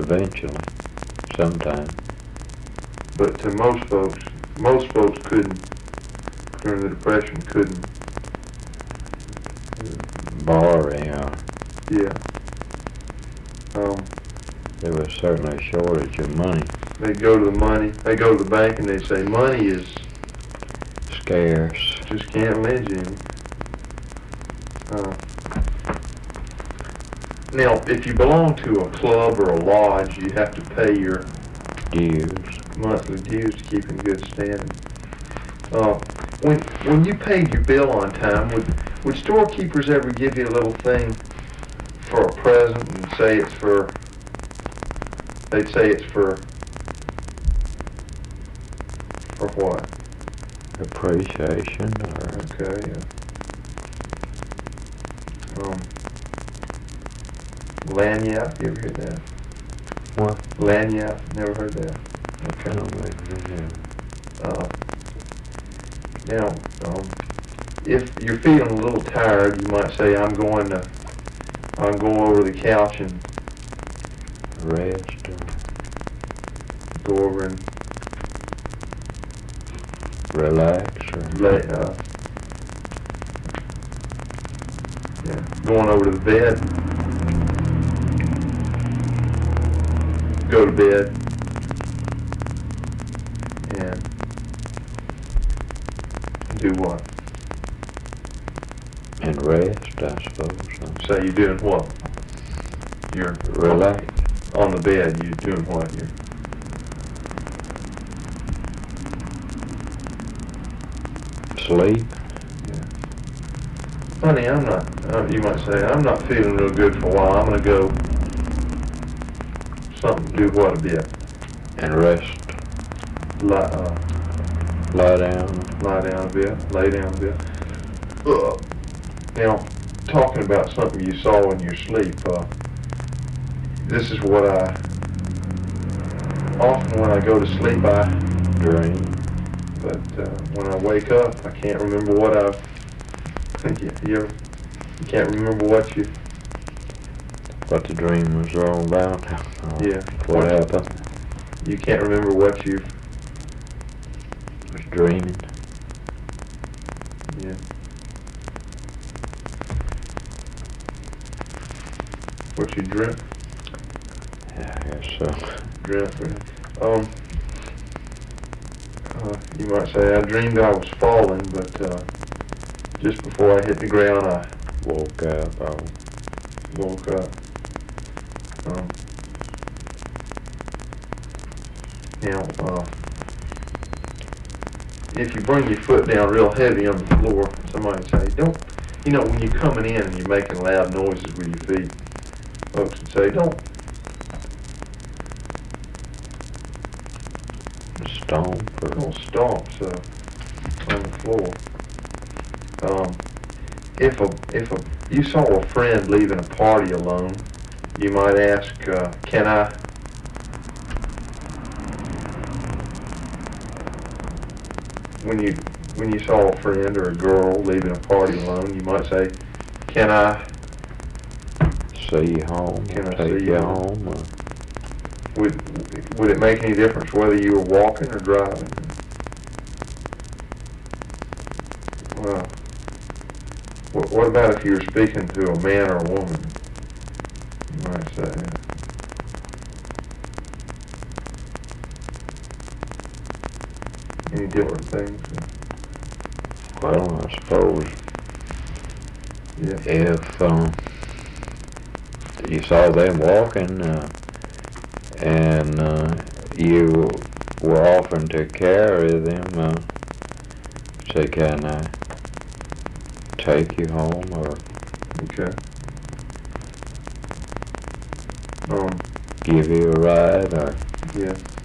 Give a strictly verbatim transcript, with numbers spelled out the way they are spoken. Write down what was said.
eventually, sometime. But to most folks, most folks couldn't, during the Depression, couldn't. Borrow, or Yeah. Um, there was certainly a shortage of money. they go to the money, they go to the bank and they say money is Scarce. just can't lend you any. Uh, now, if you belong to a club or a lodge, you have to pay your Dues. monthly dues to keep in good standing. Uh, when when you paid your bill on time, would would storekeepers ever give you a little thing for a present and say it's for? They'd say it's for. For what? Appreciation, or Okay. Yeah. Um. Lanyap, you ever heard that? what? Lanyap, never heard that. I don't really know. Uh, now, um, if you're feeling a little tired, you might say, I'm going to, I'm going over to the couch and Rest, or go over and relax, or lay, uh, yeah, going over to the bed, go to bed, and do what? and rest, I suppose. Or Say you're doing what? You're relax. on the bed, you're doing what? You're Sleep. Honey, I'm not, uh, you might say, I'm not feeling real good for a while. I'm going to go something, do what a bit? And rest. Lie, uh, Lie down. lie down a bit, lay down a bit. Uh, now, talking about something you saw in your sleep, uh, this is what I, often when I go to sleep, I Dream. But uh, when I wake up, I can't remember what I've. you, you, you can't remember what you. What the dream was all about. Or Yeah. What happened. You can't remember what you. Was dreaming. Yeah. What you dreamt. Yeah, I guess so. Dreamt. Um. Uh, you might say I dreamed I was falling, but uh, just before I hit the ground, I Woke up. Oh, woke up. Um, now, uh, if you bring your foot down real heavy on the floor, somebody say, don't, you know, when you're coming in and you're making loud noises with your feet, folks would say, don't, stomp, or don't stomp so on the floor. Um, if a, if a, you saw a friend leaving a party alone, you might ask, uh, can I, when you, when you saw a friend or a girl leaving a party alone, you might say, can I, see you home. Can or I take see you you home. Or would, would it make any difference whether you were walking or driving? Well, what, what about if you were speaking to a man or a woman? You might say, any different things? Well, I suppose Yeah. if um, you saw them walking uh, and uh, you were offering to carry them, uh, say, can I take you home, or Okay. Um, give you a ride, or yeah.